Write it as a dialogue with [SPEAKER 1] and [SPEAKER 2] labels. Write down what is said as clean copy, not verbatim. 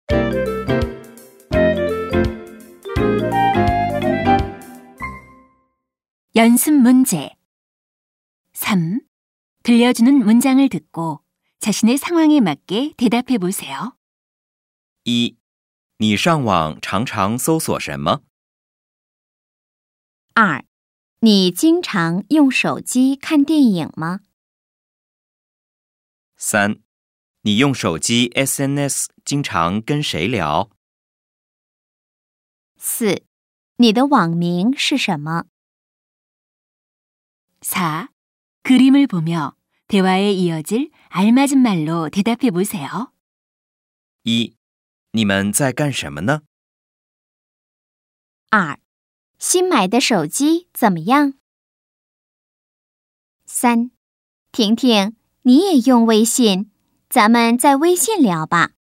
[SPEAKER 1] 연습 문제 3. 들려주는 문장을 듣고 자신의 상황에 맞게 대답해 보세요.
[SPEAKER 2] 1. 你上网常常搜索什么？
[SPEAKER 3] 2. 你经常用手机看电影吗？
[SPEAKER 2] 3. 你用手机 SNS 经常跟谁聊？
[SPEAKER 3] 4. 你的网名是什么？
[SPEAKER 1] 4. 그림을 보며 대화에 이어질 알맞은 말로 대답해 보세요.
[SPEAKER 2] 1. 你们在干什么呢？
[SPEAKER 3] 2. 新买的手机怎么样？ 3. 婷婷，你也用微信，咱们在微信聊吧。